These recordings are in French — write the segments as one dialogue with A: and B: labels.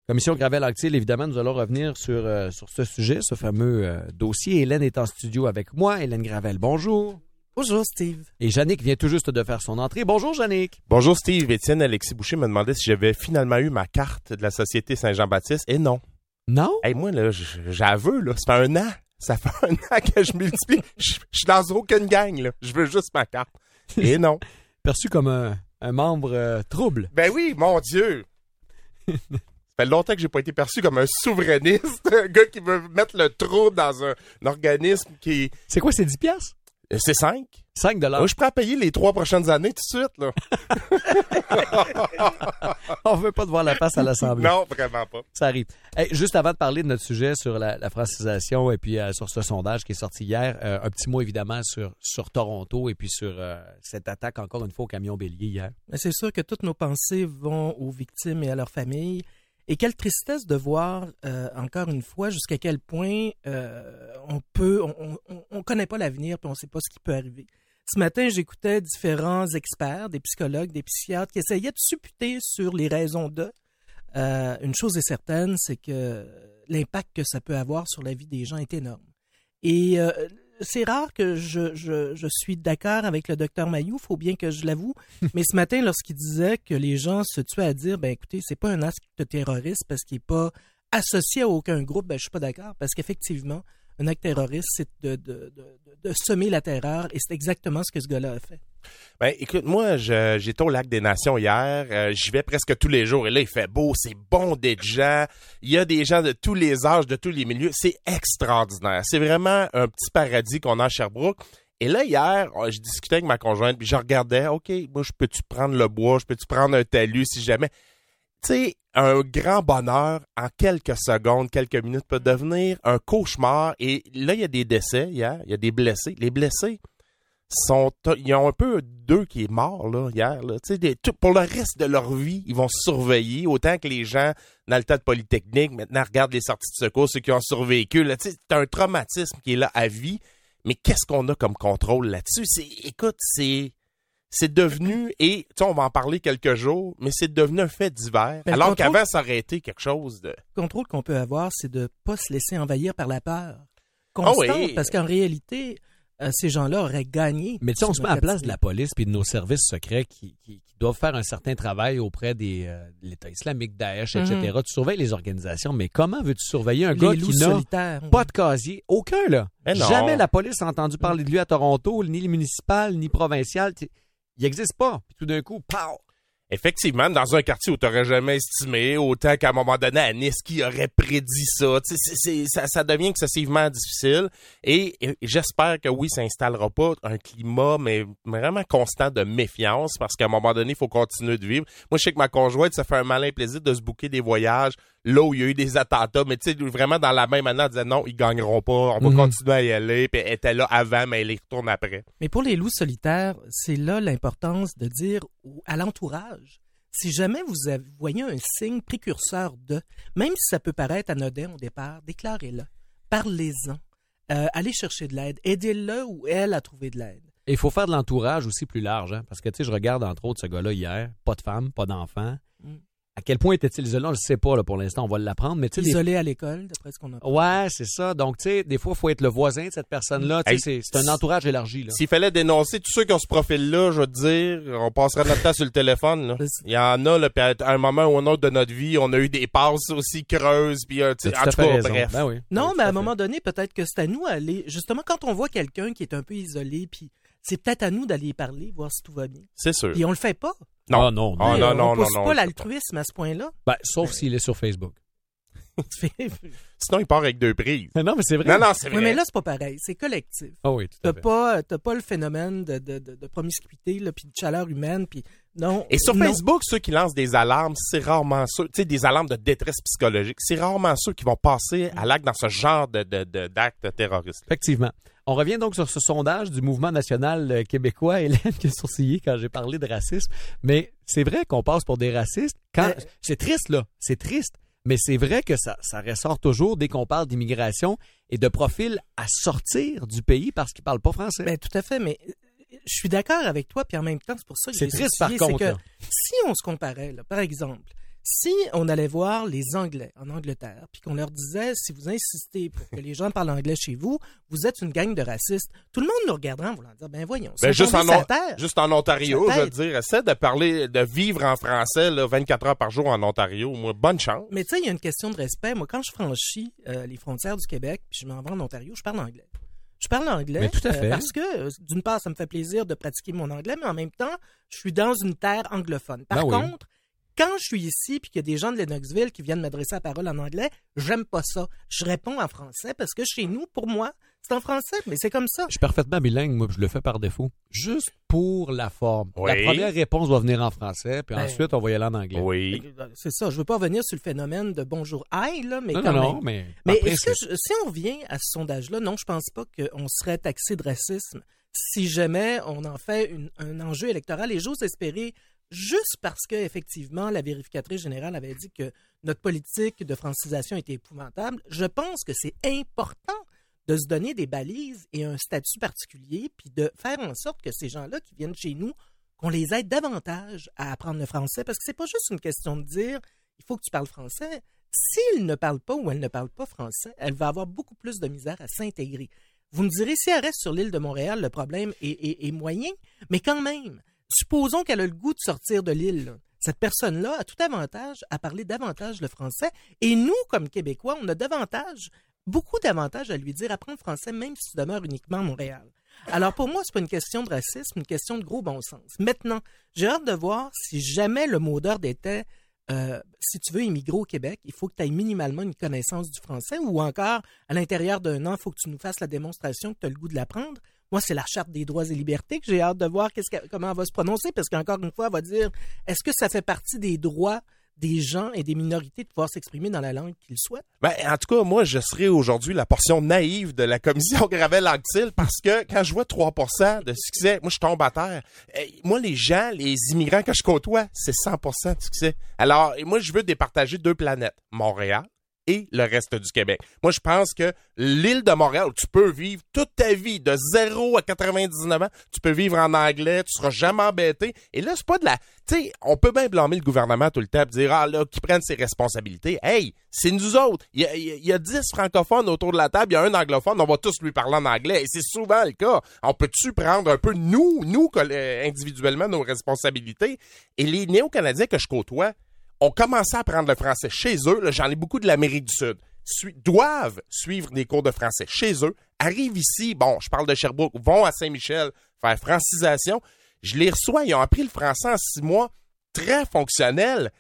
A: Commission Gravel-Anctil, évidemment, nous allons revenir sur ce sujet, ce fameux dossier. Hélène est en studio avec moi. Hélène Gravel, bonjour.
B: Bonjour, Steve.
A: Et Yannick vient tout juste de faire son entrée. Bonjour, Yannick.
C: Bonjour, Steve. Étienne Alexis Boucher me demandait si j'avais finalement eu ma carte de la Société Saint-Jean-Baptiste. Et non.
A: Non?
C: Hey, moi, là, j'avoue, là, ça fait un an. Ça fait un an que je multiplie. Je suis dans aucune gang, là. Je veux juste ma carte. Et non.
A: Perçu comme un membre trouble.
C: Ben oui, mon Dieu. Ça fait longtemps que j'ai pas été perçu comme un souverainiste, un gars qui veut mettre le trouble dans un organisme qui...
A: C'est quoi, c'est 10 piastres?
C: C'est 5.
A: 5 $.
C: Moi, je prends à payer les 3 prochaines années tout de suite, là.
A: On veut pas te voir la face à l'Assemblée.
C: Non, vraiment pas.
A: Ça arrive. Hey, juste avant de parler de notre sujet sur la francisation et puis sur ce sondage qui est sorti hier, un petit mot évidemment sur Toronto et puis sur cette attaque encore une fois au camion bélier hier.
B: C'est sûr que toutes nos pensées vont aux victimes et à leurs familles. Et quelle tristesse de voir, encore une fois, jusqu'à quel point on connaît pas l'avenir puis on sait pas ce qui peut arriver. Ce matin, j'écoutais différents experts, des psychologues, des psychiatres qui essayaient de supputer sur les raisons de. Une chose est certaine, c'est que l'impact que ça peut avoir sur la vie des gens est énorme. Et c'est rare que je suis d'accord avec le docteur Mailloux, faut bien que je l'avoue, mais ce matin, lorsqu'il disait que les gens se tuaient à dire, ben écoutez, c'est pas un acte terroriste parce qu'il n'est pas associé à aucun groupe, ben je suis pas d'accord, parce qu'effectivement, un acte terroriste, c'est de semer la terreur, et c'est exactement ce que ce gars-là a fait.
C: Ben, écoute, moi, j'étais au Lac des Nations hier. J'y vais presque tous les jours. Et là, il fait beau, c'est bon d'être gens. Il y a des gens de tous les âges, de tous les milieux. C'est extraordinaire. C'est vraiment un petit paradis qu'on a à Sherbrooke. Et là, hier, je discutais avec ma conjointe, puis je regardais, OK, moi, je peux-tu prendre le bois? Je peux-tu prendre un talus si jamais? Tu sais, un grand bonheur, en quelques secondes, quelques minutes, peut devenir un cauchemar. Et là, il y a des décès hier. Il y a des blessés. Les blessés, ils ont un peu d'eux qui est mort là hier là. Tu sais, pour le reste de leur vie, ils vont surveiller autant que les gens dans le tas de Polytechnique maintenant regardent les sorties de secours, ceux qui ont survécu là. Tu sais, c'est un traumatisme qui est là à vie. Mais qu'est-ce qu'on a comme contrôle là-dessus? C'est devenu, et tu sais, on va en parler quelques jours, mais c'est devenu un fait divers.
B: Mais
C: alors qu'avant, ça aurait été quelque chose de...
B: Le contrôle qu'on peut avoir, c'est de pas se laisser envahir par la peur constante,
C: oui.
B: parce qu'en réalité, ces gens-là auraient gagné.
A: Mais tu sais, on se met à la place de la police puis de nos services secrets qui doivent faire un certain travail auprès de l'État islamique, Daesh, etc. Tu surveilles les organisations, mais comment veux-tu surveiller un gars qui n'a pas de casier? Aucun, là. Jamais la police a entendu parler de lui à Toronto, ni le municipal, ni provincial. Il n'existe pas. Puis tout d'un coup, pow!
C: Effectivement, dans un quartier où tu n'aurais jamais estimé, autant qu'à un moment donné, à Nice, qui aurait prédit ça. Ça devient excessivement difficile. Et j'espère que oui, ça n'installera pas un climat, mais vraiment constant de méfiance, parce qu'à un moment donné, il faut continuer de vivre. Moi, je sais que ma conjointe, ça fait un malin plaisir de se booker des voyages là où il y a eu des attentats, mais tu sais, vraiment dans la même année, elle disait non, ils gagneront pas, on va continuer à y aller, puis elle était là avant, mais elle y retourne après.
B: Mais pour les loups solitaires, c'est là l'importance de dire à l'entourage, si jamais vous voyez un signe précurseur de, même si ça peut paraître anodin au départ, déclarez-le, parlez-en, allez chercher de l'aide, aidez-le ou elle à trouver de l'aide.
A: Et il faut faire de l'entourage aussi plus large, hein, parce que tu sais, je regarde entre autres ce gars-là hier, pas de femme, pas d'enfant. À quel point était-il isolé? On ne le sait pas là, pour l'instant, on va l'apprendre. Mais
B: isolé à l'école, d'après ce qu'on a.
A: Ouais, c'est ça. Donc, tu sais, des fois, il faut être le voisin de cette personne-là. C'est un entourage élargi. Là.
C: S'il fallait dénoncer tous ceux qui ont ce profil-là, je veux te dire, on passerait notre temps sur le téléphone. Là. Il y en a, là, puis à un moment ou un autre de notre vie, on a eu des passes aussi creuses. Puis, en tout cas, bref.
A: Ben oui.
B: Non, mais à un moment donné, peut-être que c'est à nous d'aller... Justement, quand on voit quelqu'un qui est un peu isolé, puis c'est peut-être à nous d'aller y parler, voir si tout va bien.
C: C'est sûr.
B: Puis on le fait pas.
C: Non,
A: non.
B: On pousse pas l'altruisme à ce point-là.
A: Ben, sauf s'il est sur Facebook.
C: Sinon, il part avec 2 prises.
A: Non, mais c'est vrai.
C: Non, c'est vrai.
B: Oui, mais là, c'est pas pareil. C'est collectif.
A: Ah oui, tout à fait.
B: T'as pas le phénomène de promiscuité, là, puis de chaleur humaine, puis non.
C: Et sur Facebook, ceux qui lancent des alarmes, c'est rarement ceux, tu sais, des alarmes de détresse psychologique, c'est rarement ceux qui vont passer à l'acte dans ce genre d'actes terroristes.
A: Effectivement. On revient donc sur ce sondage du Mouvement national québécois. Hélène qui a sourcillé quand j'ai parlé de racisme. Mais c'est vrai qu'on passe pour des racistes. C'est triste, là. C'est triste. Mais c'est vrai que ça ressort toujours dès qu'on parle d'immigration et de profils à sortir du pays parce qu'ils ne parlent pas français.
B: Ben, tout à fait, mais je suis d'accord avec toi, puis en même temps, c'est pour ça que
A: c'est triste par contre.
B: Que si on se comparait, là, par exemple, Si on allait voir les Anglais en Angleterre, puis qu'on leur disait, si vous insistez pour que les gens parlent anglais chez vous, vous êtes une gang de racistes, tout le monde nous regardera en voulant dire, ben voyons, c'est
C: juste en Ontario, je veux dire, essaie de vivre en français là, 24 heures par jour en Ontario. Moi, bonne chance.
B: Mais tu sais, il y a une question de respect. Moi, quand je franchis les frontières du Québec, puis je m'en vais en Ontario, je parle anglais. Je parle anglais
A: mais tout à fait.
B: parce que, d'une part, ça me fait plaisir de pratiquer mon anglais, mais en même temps, je suis dans une terre anglophone. Par contre, quand je suis ici puis qu'il y a des gens de Lennoxville qui viennent m'adresser la parole en anglais, j'aime pas ça. Je réponds en français parce que chez nous, pour moi, c'est en français, mais c'est comme ça.
A: Je suis parfaitement bilingue, moi, je le fais par défaut. Juste pour la forme.
C: Oui.
A: La première réponse va venir en français, puis ensuite, on va y aller en anglais.
C: Oui.
B: C'est ça. Je veux pas revenir sur le phénomène de bonjour hi, là, mais
A: non,
B: même.
A: Mais
B: est-ce que si on revient à ce sondage-là, non, je pense pas qu'on serait taxé de racisme si jamais on en fait un enjeu électoral. Et j'ose espérer, juste parce que effectivement la vérificatrice générale avait dit que notre politique de francisation était épouvantable, je pense que c'est important de se donner des balises et un statut particulier, puis de faire en sorte que ces gens-là qui viennent chez nous, qu'on les aide davantage à apprendre le français, parce que c'est pas juste une question de dire il faut que tu parles français. S'ils ne parlent pas ou elle ne parle pas français, elle va avoir beaucoup plus de misère à s'intégrer. Vous me direz, si elle reste sur l'île de Montréal, le problème est moyen, mais quand même, supposons qu'elle a le goût de sortir de l'île, là. Cette personne-là a tout avantage à parler davantage le français, et nous, comme Québécois, on a beaucoup d'avantages à lui dire apprendre français, même si tu demeures uniquement à Montréal. Alors pour moi, c'est pas une question de racisme, une question de gros bon sens. Maintenant, j'ai hâte de voir si jamais le mot d'ordre était si tu veux immigrer au Québec, il faut que tu aies minimalement une connaissance du français, ou encore, à l'intérieur d'un an, il faut que tu nous fasses la démonstration que tu as le goût de l'apprendre. Moi, c'est la Charte des droits et libertés que j'ai hâte de voir comment elle va se prononcer, parce qu'encore une fois, elle va dire, est-ce que ça fait partie des droits des gens et des minorités de pouvoir s'exprimer dans la langue qu'ils souhaitent?
C: Ben, en tout cas, moi, je serai aujourd'hui la portion naïve de la commission Gravel-Anctil parce que quand je vois 3% de succès, moi, je tombe à terre. Moi, les gens, les immigrants que je côtoie, c'est 100% de succès. Alors, moi, je veux départager 2 planètes, Montréal et le reste du Québec. Moi, je pense que l'île de Montréal, où tu peux vivre toute ta vie, de 0 à 99 ans, tu peux vivre en anglais, tu seras jamais embêté. Et là, c'est pas de la... Tu sais, on peut bien blâmer le gouvernement tout le temps et dire, ah là, qu'ils prennent ses responsabilités. Hey, c'est nous autres. Il y a 10 francophones autour de la table, il y a un anglophone, on va tous lui parler en anglais. Et c'est souvent le cas. On peut-tu prendre un peu, nous, individuellement, nos responsabilités? Et les Néo-Canadiens que je côtoie, ont commencé à apprendre le français chez eux. Là, j'en ai beaucoup de l'Amérique du Sud. Doivent suivre des cours de français chez eux. Arrivent ici, bon, je parle de Sherbrooke, vont à Saint-Michel faire francisation. Je les reçois, ils ont appris le français en 6 mois. Très fonctionnel.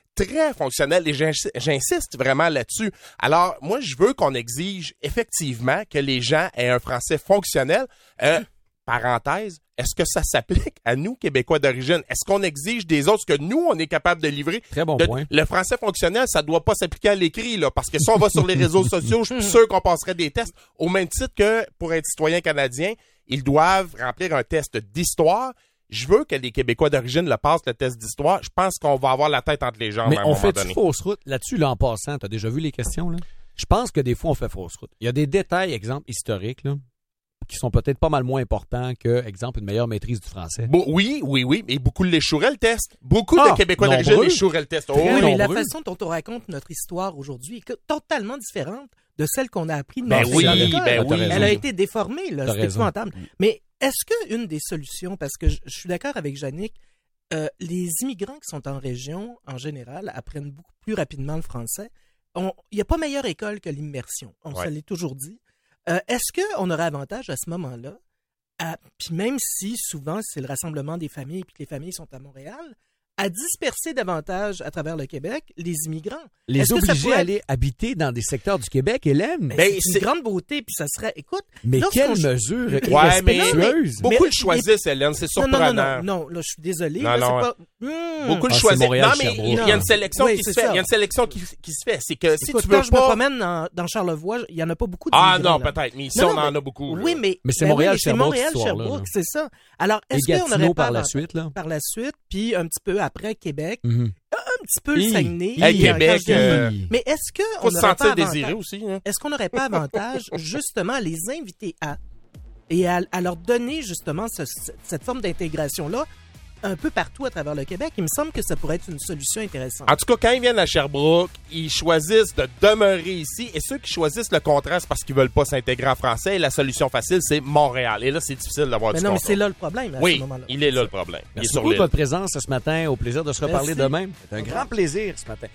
C: Et j'insiste vraiment là-dessus. Alors, moi, je veux qu'on exige effectivement que les gens aient un français fonctionnel. Parenthèse, est-ce que ça s'applique à nous, Québécois d'origine? Est-ce qu'on exige des autres ce que nous, on est capable de livrer?
A: Très bon point.
C: Le français fonctionnel, ça doit pas s'appliquer à l'écrit, là, parce que si on va sur les réseaux sociaux, je suis sûr qu'on passerait des tests. Au même titre que, pour être citoyen canadien, ils doivent remplir un test d'histoire. Je veux que les Québécois d'origine le passent, le test d'histoire. Je pense qu'on va avoir la tête entre les jambes à un moment donné. Mais on fait
A: fausse route? Là-dessus, là, en passant, t'as déjà vu les questions, là? Je pense que des fois, on fait fausse route. Il y a des détails, exemple, historiques, là, qui sont peut-être pas mal moins importants que, exemple, une meilleure maîtrise du français.
C: Oui, mais beaucoup l'échoueraient le test. Beaucoup de Québécois d'origine échoueraient le test.
B: Mais la façon dont on raconte notre histoire aujourd'hui est totalement différente de celle qu'on a appris de notre
C: oui.
B: Elle a été déformée, là. C'est épouvantable. Mais est-ce qu'une des solutions, parce que je suis d'accord avec Jannick, les immigrants qui sont en région, en général, apprennent beaucoup plus rapidement le français. Il n'y a pas meilleure école que l'immersion. On se l'est toujours dit. Est-ce qu'on aurait avantage à ce moment-là, puis même si souvent c'est le rassemblement des familles et que les familles sont à Montréal, à disperser davantage à travers le Québec les immigrants?
A: Les obliger à aller habiter dans des secteurs du Québec, Hélène?
B: C'est une grande beauté, puis ça serait... Écoute...
A: Mais quelle mesure irrespectueuse!
C: Beaucoup le choisissent, Hélène, c'est surprenant.
B: Non, là, je suis désolé.
C: Beaucoup le choisissent. Non, mais il y a une sélection qui se fait. Il y a une sélection qui se fait. C'est que si tu veux
B: quand je me promène dans Charlevoix, il n'y en a pas beaucoup
C: d'immigrants. Ah non, peut-être, mais ici, on en a beaucoup.
B: Oui, mais
A: c'est Montréal-Sherbrooke,
B: c'est ça. Alors, est-ce qu'on aurait
A: par la suite,
B: puis un petit peu après Québec, un petit peu le Saguenay.
C: Québec.
B: Mais est-ce qu'on n'aurait pas avantage aussi, hein? Est-ce qu'on n'aurait pas avantage justement à les inviter et à leur donner justement cette forme d'intégration-là un peu partout à travers le Québec. Il me semble que ça pourrait être une solution intéressante.
C: En tout cas, quand ils viennent à Sherbrooke, ils choisissent de demeurer ici. Et ceux qui choisissent le contraire, c'est parce qu'ils veulent pas s'intégrer en français. Et la solution facile, c'est Montréal. Et là, c'est difficile d'avoir du
B: non,
C: contrôle.
B: mais c'est là le problème, à ce moment-là.
C: Il est là le problème.
A: Merci beaucoup de votre présence ce matin. Au plaisir de se reparler demain. C'est un grand plaisir ce matin.